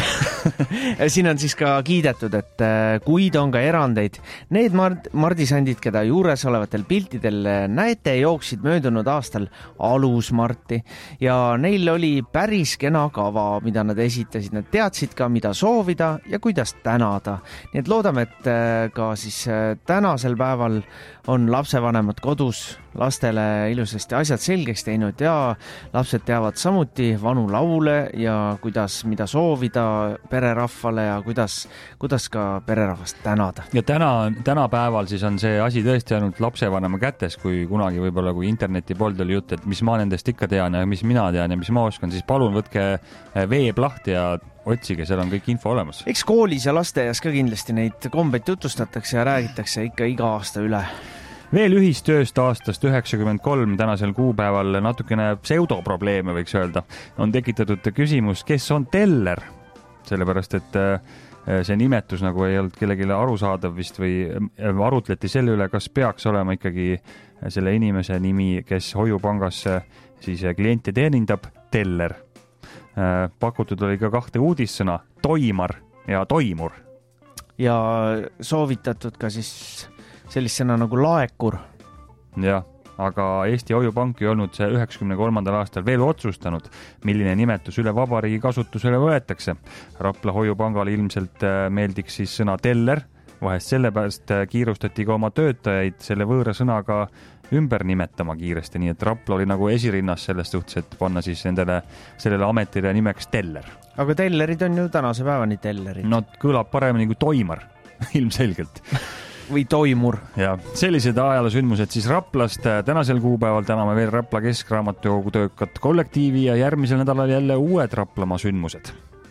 Siin on siis ka kiidetud, et kuid on ka erandeid. Need mardisandid, keda juures olevatel piltidel näete, jooksid möödunud aastal alusmarti ja neil oli päris kena kava, mida nad esitasid. Nad teadsid ka, mida soovida ja kuidas tänada. Nii et loodame, et ka siis tänasel päeval on lapsevanemad kodus lastele ilusasti asjad selgeks teinud ja lapsed teavad samuti vanu laule ja kuidas, mida soovida pererahvale ja kuidas ka pererahvast tänada. Ja tänapäeval siis on see asi tõesti ainult lapsevanema kätes, kui kunagi võib-olla, kui interneti pold oli jutt, et mis ma nendest ikka tean ja mis mina tean ja mis ma oskan, siis palun võtke veeb lahti ja otsige, seal on kõik info olemas. Eks koolis ja lasteaias ka kindlasti neid kombeid jutustatakse ja räägitakse ikka iga aasta üle. Veel ühistööst aastast 93 tänasel kuupäeval natukene pseudoprobleeme võiks öelda. On tekitatud küsimus, kes on teller? Sellepärast, et see nimetus nagu ei olnud kellegile arusaadav vist või arutleti selle üle, kas peaks olema ikkagi selle inimese nimi, kes hoiupangas siis kliente teenindab, teller. Pakutud oli ka 2 uudissõna, toimar ja toimur. Ja soovitatud ka siis sellist sõna nagu laekur. Jah, aga Eesti Hoiupank ei olnud see 93. aastal veel otsustanud, milline nimetus üle vabariigi kasutusele võetakse. Rapla Hoiupangale ilmselt meeldiks siis sõna teller, vahest sellepärast kiirustati ka oma töötajaid selle võõra sõnaga ümber nimetama kiiresti, nii et Rapla oli nagu esirinnas selles suhtes, et panna siis sellele ametile nimeks teller. Aga tellerid on ju tänase päevani tellerid. No kõlab paremini kui toimar, ilmselgelt. Või toimur. Ja sellised ajaloosündmused siis Raplast. Tänasel kuupäeval täname veel Rapla Keskraamatukogu töökat kollektiivi ja järgmisel nädalal jälle uued Raplamaa sündmused.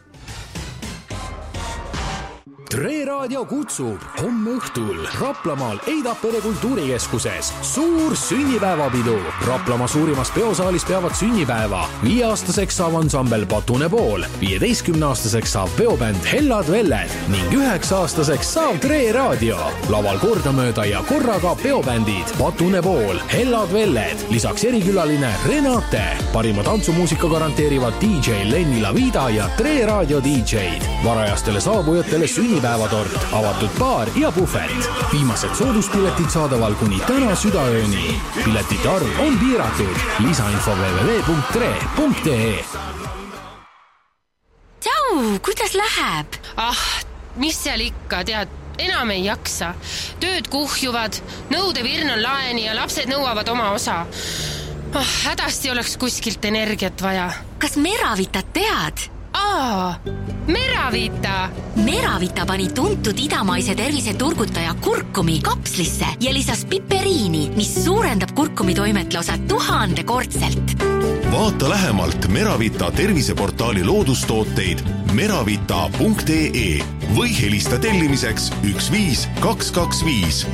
Tre Raadio kutsub homme õhtul Raplamaal Eidapere kultuurikeskuses suur sünnipäevapidu. Raplamaa suurimas peosaalis peavad sünnipäeva. 5-aastaseks saab ansambel Patune Pool, 15-aastaseks saab peobänd Hellad Velled ning 9-aastaseks saab Tre Raadio. Laval kordamööda ja korraga peobändid Patune Pool, Hellad Velled, lisaks erikülaline Renate. Parima tantsumuusika garanteerivad DJ Lenni Lavida ja Tre Raadio DJ-d. Varajastele saabujatele sünnipäevatort, avatud baar ja puhvet. Viimased sooduspiletid saadaval kuni täna südaööni. Piletite arv on piiratud. Lisainfo www.tre.ee. Tšau, kuidas läheb? Mis seal ikka, tead, enam ei jaksa. Tööd kuhjuvad, nõudevirn on laeni ja lapsed nõuavad oma osa. Hädasti oleks kuskilt energiat vaja. Kas Meravitat tead? Meravita! Meravita pani tuntud idamaise terviseturgutaja kurkumi kapslisse ja lisas piperiini, mis suurendab kurkumi toimetluse 1000-kordselt. Vaata lähemalt Meravita terviseportaali loodustooteid meravita.ee või helista tellimiseks 15225.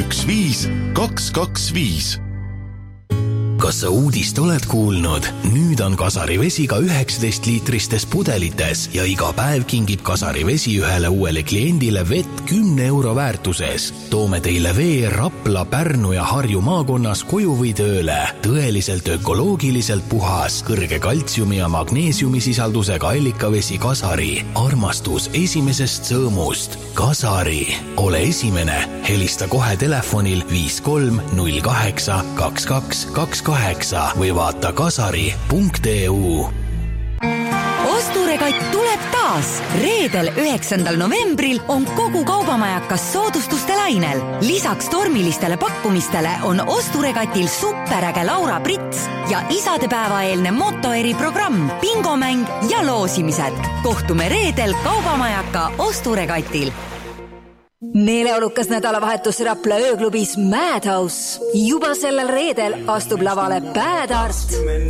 15225. Kas sa uudist oled kuulnud? Nüüd on Kasari vesi ka 19-liitristes pudelites ja iga päev kingib Kasari vesi ühele uuele kliendile vett 10 euro väärtuses. Toome teile vee Rapla, Pärnu ja Harju maakonnas koju või tööle. Tõeliselt ökoloogiliselt puhas, kõrge kaltsiumi ja magneesiumi sisaldusega allikavesi Kasari. Armastus esimesest sõõmust. Kasari. Ole esimene. Helista kohe telefonil 5308 2228 või vaata kasari.eu. Osturegatt tuleb taas. Reedel 9. novembril on kogu kaubamajakas soodustuste lainel. Lisaks tormilistele pakkumistele on Osturegatil superäge Laura Brits ja isadepäevaeelne motoeri programm, bingomäng ja loosimised. Kohtume reedel kaubamajaka Osturegatil. Meeleolukas nädalavahetus Rapla ööklubis Madhouse. Juba sellel reedel astub lavale Bad Art.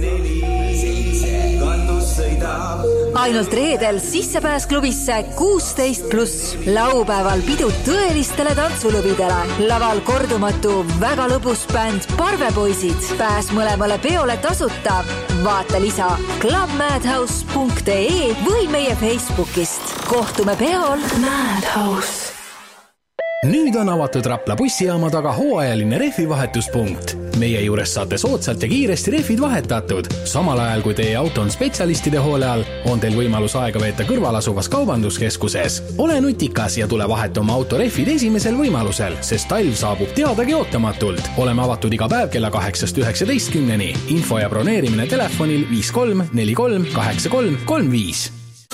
Ainult reedel sissepääs klubisse 16+. Laupäeval pidu tõelistele tantsulubidele. Laval kordumatu, väga lõbus bänd Parvepoisid. Pääs mõlemale peole tasuta. Vaata lisa clubmadhouse.ee või meie Facebookist. Kohtume peol Madhouse. Nüüd on avatud Rapla bussijaama taga hooajaline rehvivahetuspunkt. Meie juures saate soodsalt ja kiiresti rehvid vahetatud. Samal ajal, kui teie auto on spetsialistide hoole all, on teil võimalus aega veeta kõrval asuvas kaubanduskeskuses. Ole nutikas ja tule vahetama auto rehvid esimesel võimalusel, sest talv saabub teadagi ootamatult. Oleme avatud iga päev kella 8-19. Info ja broneerimine telefonil 53 43 83 35.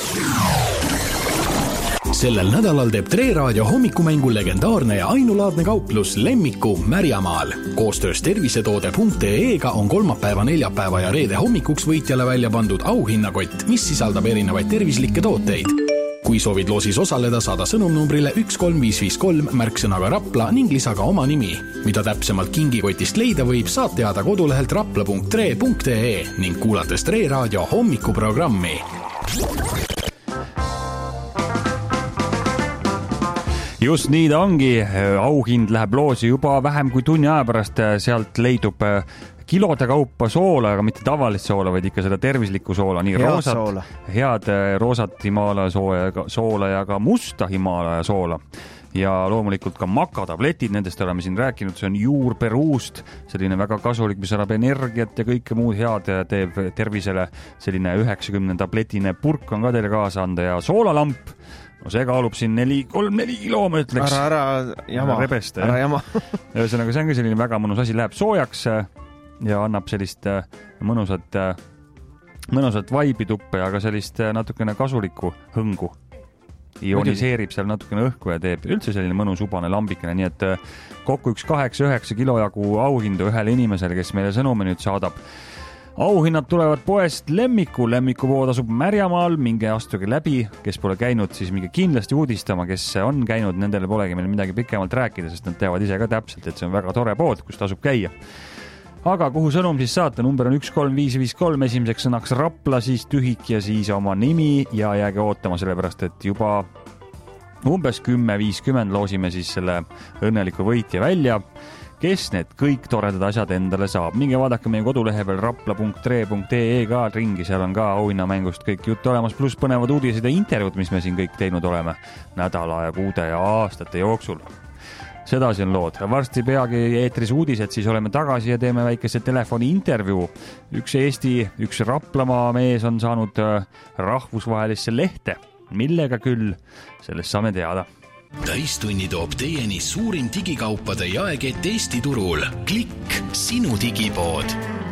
Sellel nädalal teeb Tre Raadio hommikumängu legendaarne ja ainulaadne kauplus Lemmiku Märjamaal. Koostöös tervisetoode.ee-ga on kolmapäeva, neljapäeva ja reede hommikuks võitjale välja pandud auhinnakott, mis sisaldab erinevaid tervislikke tooteid. Kui soovid loosis osaleda, saada sõnumnumbrile 13553 märksõnaga Rapla ning lisaga oma nimi. Mida täpsemalt kingikotist leida võib, saad teada kodulehelt rapla.tre.ee ning kuulates Tre Raadio hommikuprogrammi. Just nii ta ongi, auhind läheb loosi juba vähem kui tunni aja pärast, sealt leidub kilode kaupa soola, aga mitte tavalist soola, vaid ikka seda tervislikku soola, nii roosat, head roosat Himaalaja soola ja ka musta Himaalaja soola. Ja loomulikult ka makatabletid, nendest oleme siin rääkinud, see on juurperuust, selline väga kasulik, mis annab energiat ja kõike muud head teeb tervisele, selline 90 tabletine purk on ka teile kaasa anda ja soolalamp. No see kaalub siin 4 kilo, ma ütleks. Ära jama. Rebeste, ära jama. Ühesõnaga, see on ka selline väga mõnus asi, läheb soojaks ja annab sellist mõnusat vaibi tuppe ja ka sellist natukene kasulikku hõngu. Ioniseerib seal natukene õhku ja teeb üldse selline mõnus ubane lambikene, nii et kokku 8-9 kilo jagu auhindu ühele inimesele, kes meile sõnumi nüüd saadab. Auhinnad tulevad poest Lemmiku pood asub Märjamaal, minge astuge läbi, kes pole käinud, siis minge kindlasti uudistama, kes on käinud, nendele polegi meil midagi pikemalt rääkida, sest nad teavad ise ka täpselt, et see on väga tore pood, kus tasub käia. Aga kuhu sõnum siis saata? Number on 13553, esimeseks sõnaks Rapla, siis tühik ja siis oma nimi ja jääge ootama, sellepärast et juba umbes 10-50 loosime siis selle õnneliku võitja välja. Kes need kõik toredad asjad endale saab? Minge vaadake meie kodulehe peal rapla.tre.ee ka ringi, seal on ka auhinnamängust kõik juttu olemas, pluss põnevad uudised ja intervjuud, mis me siin kõik teinud oleme nädala ja kuude ja aastate jooksul. Sedasi on lood. Varsti peagi eetris uudised, siis oleme tagasi ja teeme väikese telefoni intervjuu. Üks Eesti, üks Raplamaa mees on saanud rahvusvahelisse lehte. Millega küll? Sellest saame teada. Täistunni toob teieni suurim digikaupade jaekett Eesti turul. Klikk, sinu digipood.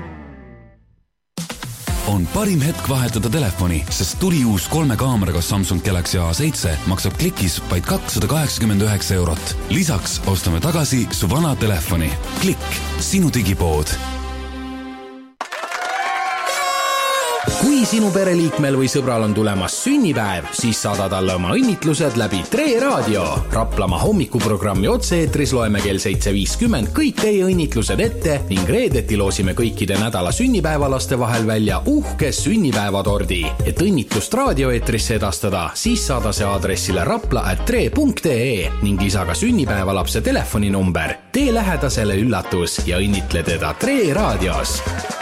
On parim hetk vahetada telefoni, sest tuli uus 3 kaameraga Samsung Galaxy A7 maksab Klikis vaid 289 €. Lisaks ostame tagasi su vana telefoni. Klikk, sinu digipood. Kui kui sinu pereliikmel või sõbral on tulemas sünnipäev, siis saada talle oma õnnitlused läbi Tre Raadio. Raplamaa hommikuprogrammi otse-eetris loeme kell 7.50 kõik teie õnnitlused ette ning reedeti loosime kõikide nädala sünnipäevalaste vahel välja uhke sünnipäevatordi. Et õnnitlust raadioeetrisse edastada, siis saada see aadressile rapla@tre.ee ning lisa ka sünnipäevalapse telefoninumber. Tee lähedasele üllatus ja õnnitle teda Tre Raadios.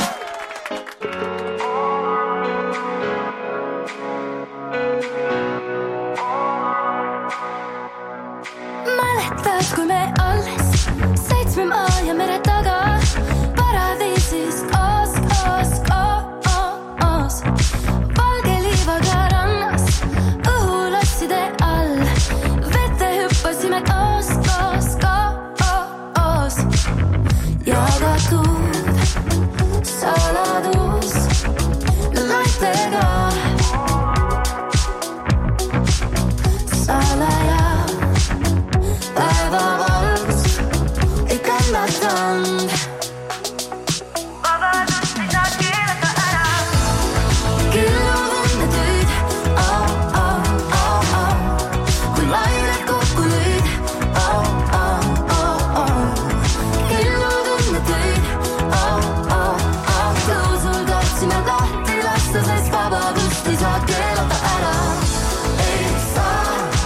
Kui me alles 7 maa ja mere taga paradiisis koos valge liivaga rannas õhulasside all vette hüppasime koos jagatud saladus laitega salaja päevavalgust ei kannatanud. Vabadust ei saa keelata ära. Kellud õnnetuid, kui lained kokku lõid. Kellud õnnetuid, tõusul tahtsime lahti lasta, sest vabadust ei saa keelata ära. Ei saa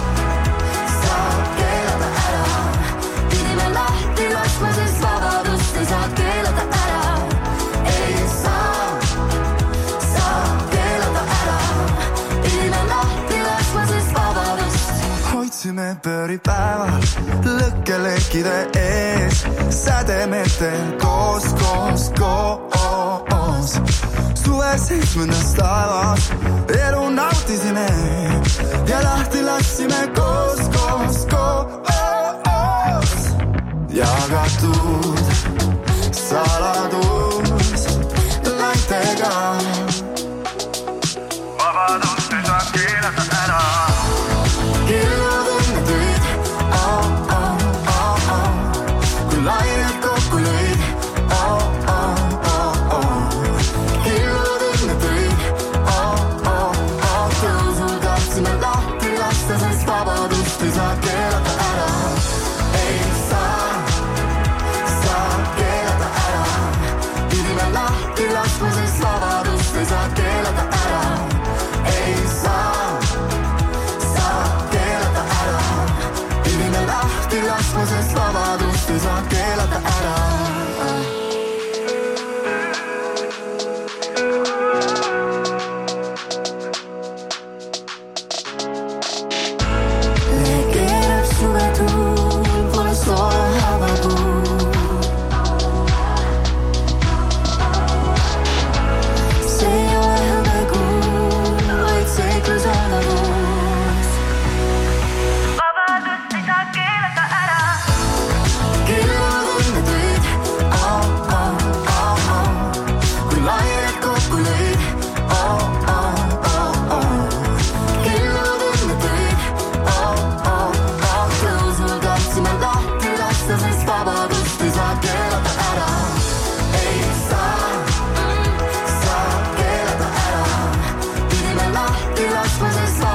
keelata ära. Pidime lahti laskma, sest vabadust ei saa keelata ära. Ei saa keelata ära. Pidime lahti laskma, sest vabadust. Hoidsime pööripäeval lõkkelekkide ees, sädemetel koos. Suve 7. taevas elu nautisime ja lahti lassime koos. Jagatud saladus laitega. Vabadust ei saa keelata ära. Kellud õnnetuid, kui lained kokku lõid. Kellud õnnetuid, tõusul tahtsime lahti lasta, sest vabadust ei saa keelata ära. Ei saa keelata ära. Pidime lahti laskma, sest vabadust ei saa keelata ära. Ei saa keelata ära. Pidime lahti laskma, sest vabadust ei saa keelata ära.